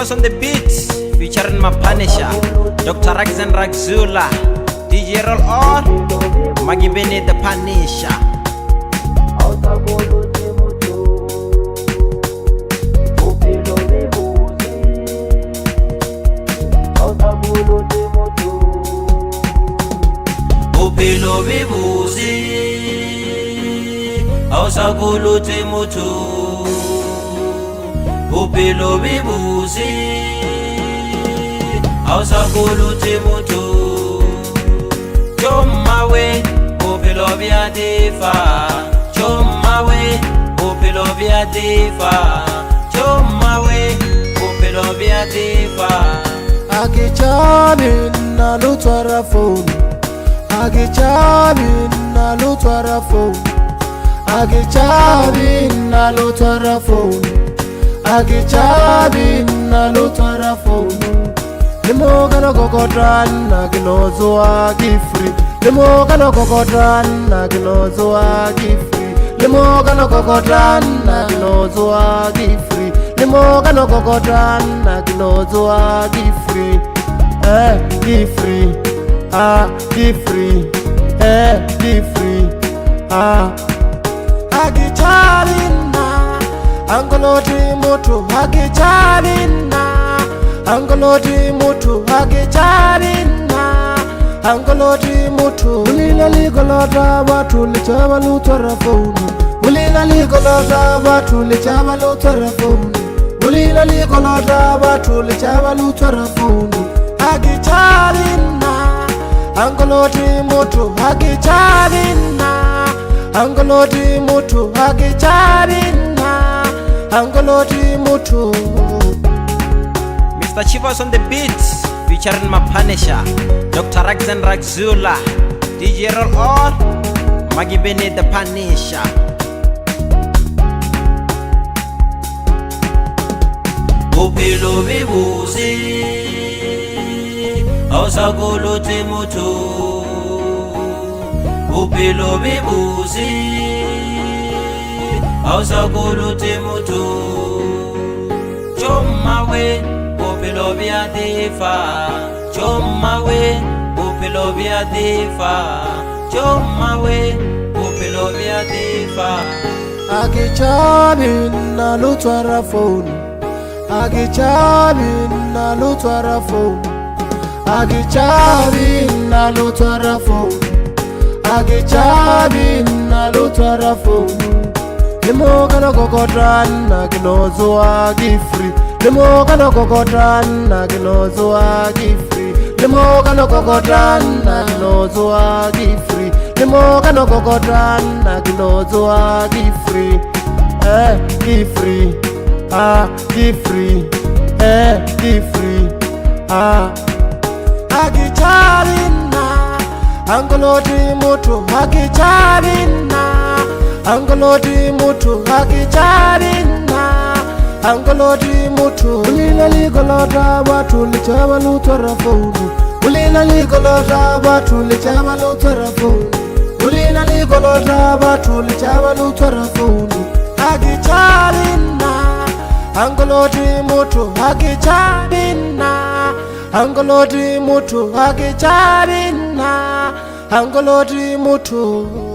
Chivas on the beat, featuring my Punisher, Dr. Rags and Ragzula, DJ Roll On, Maggie Benny the Punisher. Upilo bibuzi, awusakuluthi muthu. Upilo bibuzi, awusakuluthi muthu. Choma we, upilo byadifa. Choma we, upilo byadifa. Choma we, upilo byadifa. Akichami na lutwara phone. Akichami na lutwara phone. Akichami na lutwara phone. Akichami na lutwara phone. Limoga no kokotran na ginozo agifri. Limoga no kokotran na ginozo agifri. Limoga no kokotran na ginozo agifri. Limoga no kokotran na ginozo agifri. Gifri. Gifri. Gifri. Agicharina angoloti mutu. Agicharina angoloti mutu. Agicharina angoloti mutu. Ulila ligolota watu lichaba lutwara phone. Ulila ligolota watu lichaba lutwara phone. Ulila ligolota watu lichaba lutwara phone. Agicharina angoloti mutu. Agicharina angoloti mutu. Agicharina angoloti mutu. Mr. Chivas on the beat, featuring my Punisher, Dr. Rags and Ragzula, DJ Roll On, Maggie Benny the Punisher. Upilo bibuzi, awusakuluthi muthu. Upilo bibuzi, awusakuluthi muthu. Choma we, upilo byadifa. Choma we, upilo byadifa. Choma we, upilo byadifa. Akichami na lutwara phone. Akichami na lutwara phone. Akichami na lutwara phone. Akichami na lutwara phone. Limoga no kokotran na ginozo agifri. Limoga no kokotran na ginozo agifri. Limoga no kokotran na ginozo agifri. Limoga no kokotran na ginozo agifri. Gifri. Gifri. Gifri. Agicharina angoloti mutu. Agicharina angoloti mutu. Agicharina angoloti mutu. Ulila ligolota watu lichaba lutwara phone. Ulila ligolota watu lichaba lutwara phone. Ulila ligolota watu lichaba lutwara phone. Agicharina angoloti mutu. Agicharina angoloti mutu. Agicharina angoloti mutu.